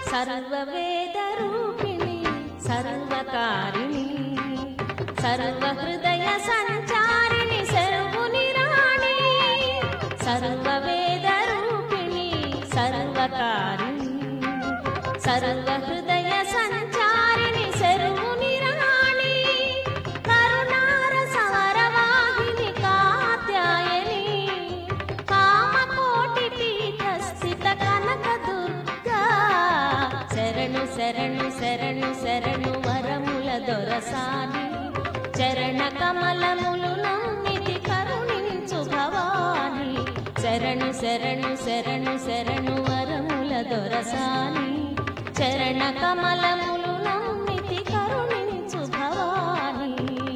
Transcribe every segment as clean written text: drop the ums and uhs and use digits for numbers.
సర్వవేదరూపిణి సర్వకారిణి సర్వహృదయ సంచారిణి శర్వుని రాణి సర్వవేదరూపిణి సర్వకారిణి సర్వహృదయ సంచారిణి శర్వుని రాణి కరుణారస వరవాహిని కాత్యాయని కామకోటి పీఠస్థిత కనక దుర్గా శరణు శరణు శరణు శరణు వరముల దొరసాని చరణ కమలములు నమ్మితి కరుణించు భవాని శరణు శరణు శరణు శరణు వరముల దొరసాని చరణ కమలములు నమ్మితి కరుణించు భవాని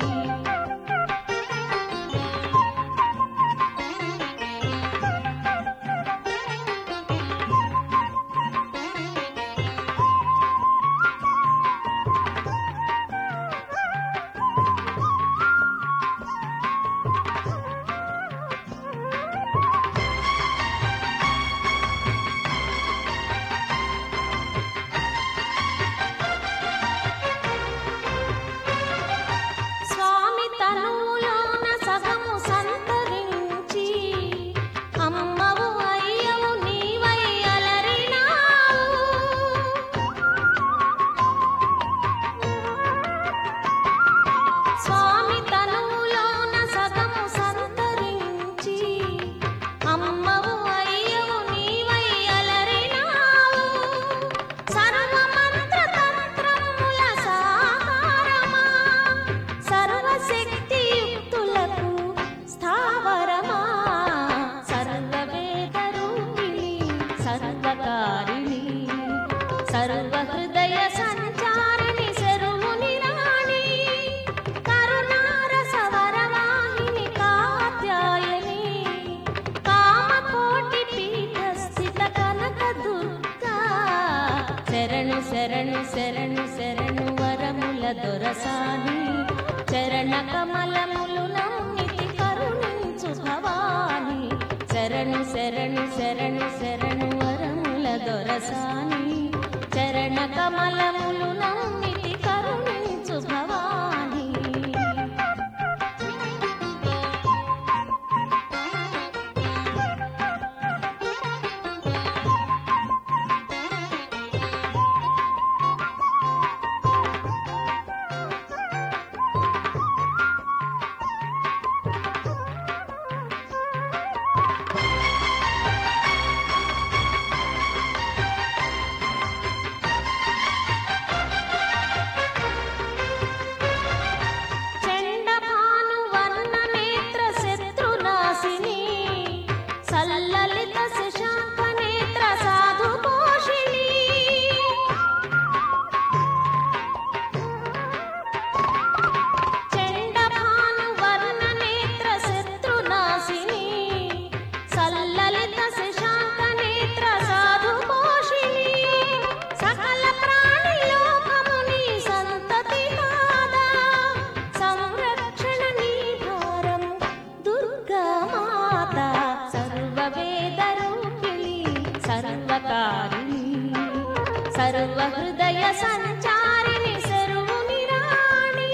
సర్వహృదయ సంచారిణి శర్వుని రాణి కరుణారస వరవాహిని కాత్యాయని కామకోటి పీఠస్థిత కనక దుర్గా శరణు శరణు శరణు శరణు వరముల దొరసాని చరణ కమలములు నమ్మితి కరుణించు భవాని శరణు శరణు శరణు శరణు వరముల దొరసాని చరణ కమలములు నమ్మితి కరుణించు భవాని సల్లలిత శశాంక నేత్ర సాధు పోషిణి చండభాను వర్ణ నేత్ర శత్రునాశిని సల్లలిత శశాంక నేత్ర సాధు పోషిణి సకల ప్రాణి లోకముని సంతతి నాదా సంరక్షణ నీ భారం దుర్గా మాత సర్వవేదరూపిణి సర్వకారిణి సర్వహృదయ సంచారిణి శర్వుని రాణి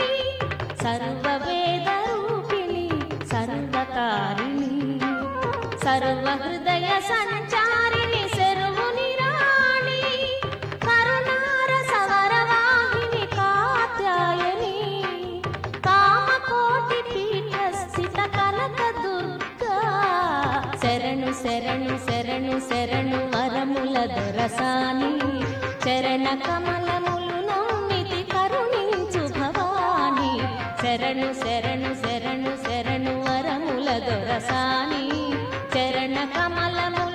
సర్వవేదరూపిణి సర్వకారిణి సర్వహృదయ సంచారిణి శర్వుని రాణి కరుణారస వరవాహిని కాత్యాయని కామకోటి పీఠస్థిత కనక దుర్గా శరణు శరణు శరణు శరణు వరముల దొరసాని చరణ కమలములు నమ్మితి కరుణించు భవాని శరణు శరణు శరణు శరణు వరముల దొరసాని చరణ కమలము